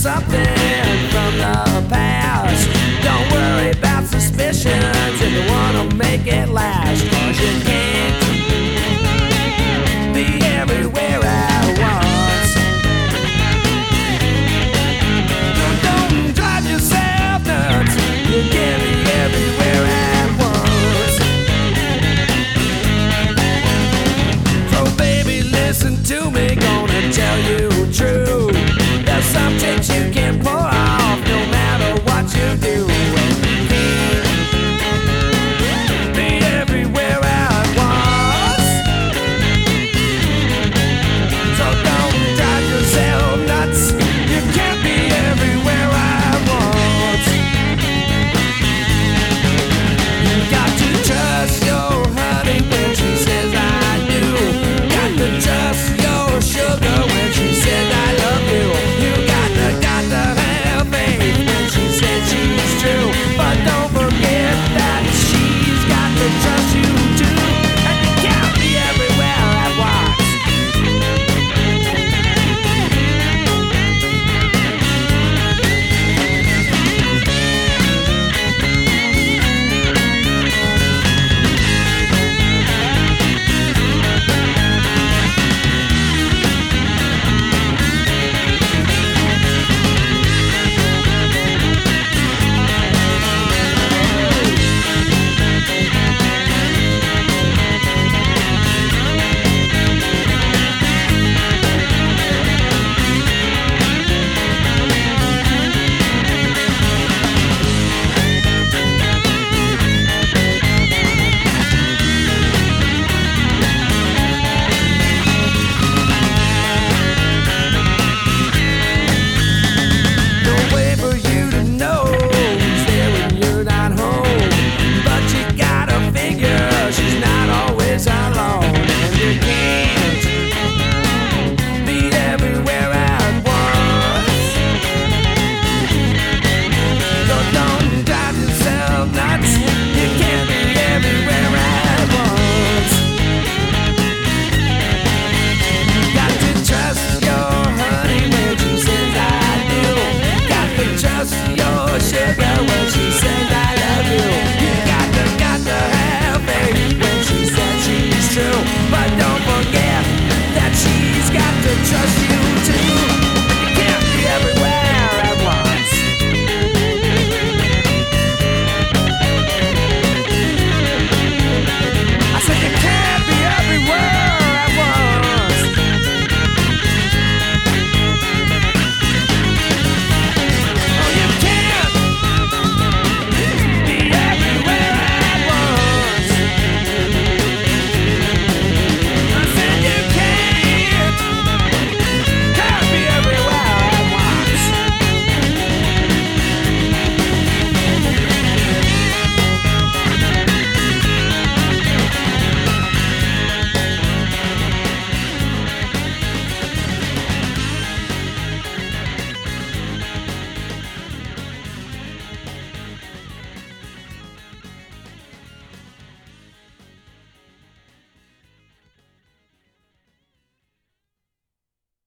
something from the past. Don't worry about suspicions if you wanna make it last. 'Cause you can't be everywhere at once. Don't drive yourself nuts. You can't be everywhere at once. So baby, listen to me, gonna tell you true. There's some tricks you can't pull off, no matter what you do. And you can't be everywhere at once. So don't drive yourself nuts. You can't be everywhere at once. You got to trust your honey when she says I do. Got to trust your sugar when she says I love you. You got to have faith when she says she's true. But don't forget that she's got to trust you too. And you can't be everywhere at once. No way for you to know who's there when you're not home. But you gotta figure she's not always alone. And you can't be everywhere at once. So don't drive yourself nuts. You can't be everywhere at once. Got to trust your honey when she says I do. Got to trust your sugar